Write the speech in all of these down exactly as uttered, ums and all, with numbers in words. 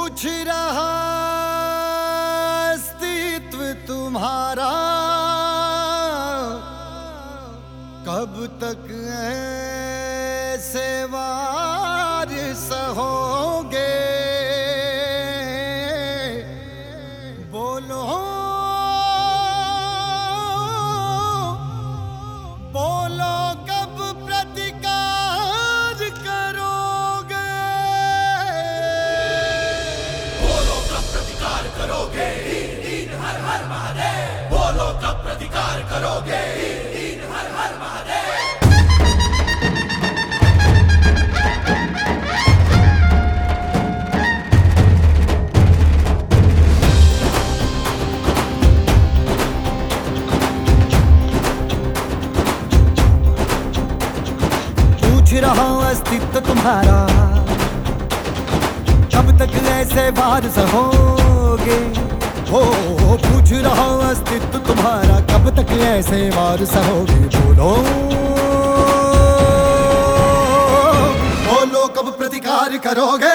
पूछ रहा अस्तित्व तुम्हारा, कब तक ऐसे वार सहोगे? बोलो बोलो कब प्रतिकार करोगे? बोलो कब प्रतिकार करोगे? हीन हीन हर हर महादेव। बोलो कब प्रतिकार करोगे? हीन हीन हर हर महादेव। पूछ रहा अस्तित्व तुम्हारा, कब तक ऐसे वार सहोगे? हो पूछ रहा अस्तित्व तुम्हारा, कब तक ऐसे वार सहोगे? बोलो बोलो कब प्रतिकार करोगे?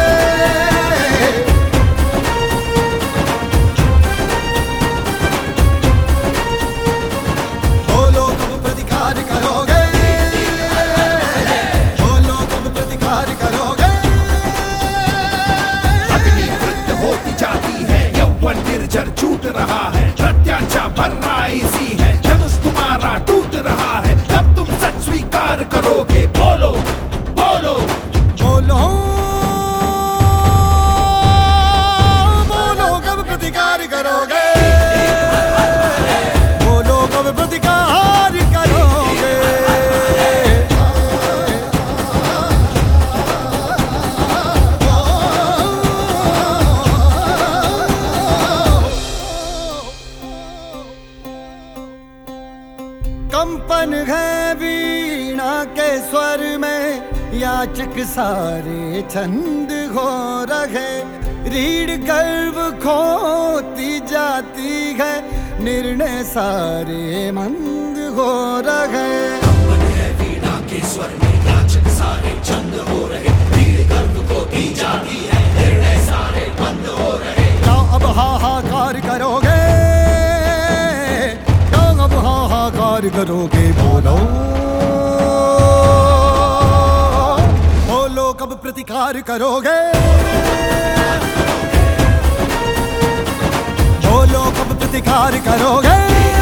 बोलो कब प्रतिकार करोगे? निर्जर छूट रहा है, प्रत्याशा भरना इसी है, धनुष तुम्हारा टूट रहा है, तब तुम सच स्वीकार करोगे? बोलो बोलो बोलो बोलो कब प्रतिकार करोगे? बोलो कब प्रतिकार करोगे? कंपन है वीणा के स्वर में, याचक सारे छंद हो रहे, रीढ़ गर्भ खोती जाती है, निर्णय सारे मंद हो रहे। कंपन है वीणा के स्वर में, याचक सारे छंद हो रहे, रीढ़ गर्भ खोती जाती है, निर्णय सारे मंद हो रहे। क्या अब हाहाकार करोगे? अब हाहाकार करोगे? बोलो बोलो कब प्रतिकार करोगे? बोलो कब प्रतिकार करोगे?